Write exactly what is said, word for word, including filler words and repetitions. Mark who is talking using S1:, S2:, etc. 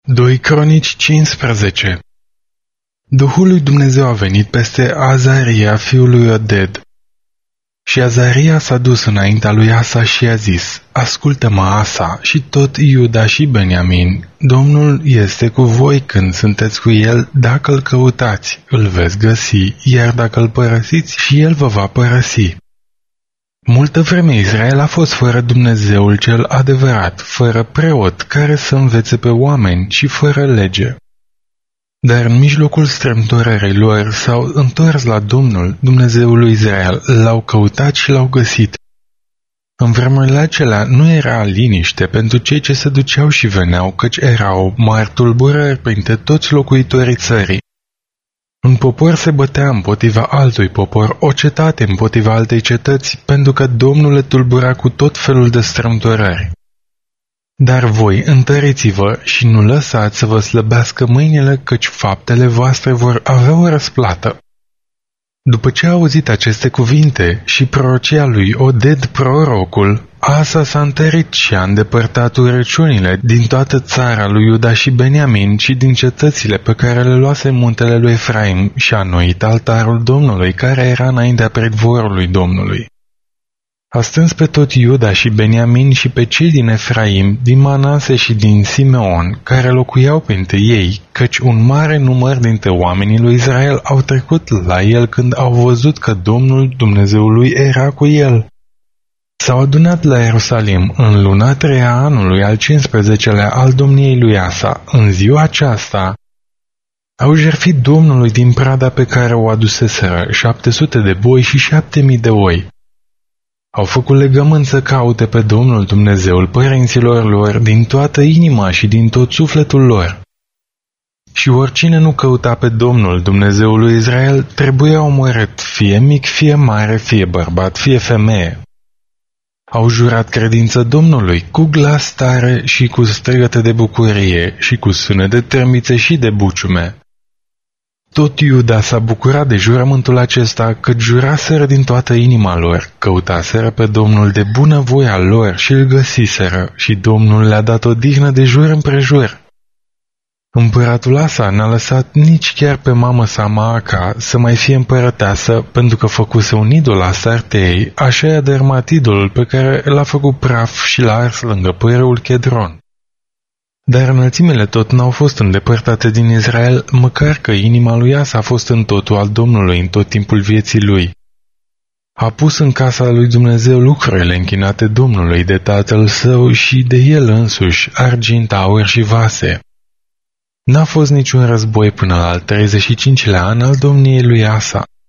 S1: doi Cronici cincisprezece. Duhul lui Dumnezeu a venit peste Azaria, fiul lui Oded. Și Azaria s-a dus înaintea lui Asa și a zis: Ascultă-mă, Asa, și tot Iuda și Beniamin, Domnul este cu voi când sunteți cu el, dacă îl căutați, îl veți găsi, iar dacă îl părăsiți, și el vă va părăsi. Multă vreme Israel a fost fără Dumnezeul cel adevărat, fără preot care să învețe pe oameni și fără lege. Dar în mijlocul strâmtorării lor s-au întors la Domnul, Dumnezeul lui Israel, l-au căutat și l-au găsit. În vremurile acelea nu era liniște pentru cei ce se duceau și veneau, căci erau mari tulburări printre toți locuitorii țării. Un popor se bătea împotriva altui popor, o cetate împotriva altei cetăți, pentru că Domnul le tulbura cu tot felul de strâmtorări. Dar voi întăriți-vă și nu lăsați să vă slăbească mâinile, căci faptele voastre vor avea o răsplată. După ce a auzit aceste cuvinte și prorocia lui Oded prorocul, Asa s-a întărit și a îndepărtat urăciunile din toată țara lui Iuda și Beniamin și din cetățile pe care le luase muntele lui Efraim și a înnoit altarul Domnului care era înaintea predvorului Domnului. A strâns pe tot Iuda și Beniamin și pe cei din Efraim, din Manase și din Simeon, care locuiau printre ei, căci un mare număr dintre oamenii lui Israel au trecut la el când au văzut că Domnul Dumnezeul lui era cu el. S-au adunat la Ierusalim în luna a treia anului al cincisprezecelea al domniei lui Asa. În ziua aceasta au jertfit Domnului din prada pe care o aduseseră șapte sute de boi și șapte mii de oi. Au făcut legământ să caute pe Domnul Dumnezeul părinților lor din toată inima și din tot sufletul lor. Și oricine nu căuta pe Domnul Dumnezeul lui Israel trebuia omorât, fie mic, fie mare, fie bărbat, fie femeie. Au jurat credință Domnului cu glas tare și cu strigăte de bucurie și cu sunet de trâmbițe și de buciume. Tot Iuda s-a bucurat de jurământul acesta, că juraseră din toată inima lor, căutaseră pe Domnul de bunăvoia lor și îl găsiseră, și Domnul le-a dat o dihnă de jur împrejur. Împăratul Asa n-a lăsat nici chiar pe mamă sa Maaca să mai fie împărăteasă, pentru că făcuse un idol Astartei, așa i-a dărâmat idolul pe care l-a făcut praf și l-a ars lângă pârâul Chedron. Dar înălțimile tot n-au fost îndepărtate din Israel, măcar că inima lui Asa a fost în totul al Domnului în tot timpul vieții lui. A pus în casa lui Dumnezeu lucrurile închinate Domnului de tatăl său și de el însuși, argint, aur și vase. N-a fost niciun război până la al treizeci și cincilea an al domniei lui Asa.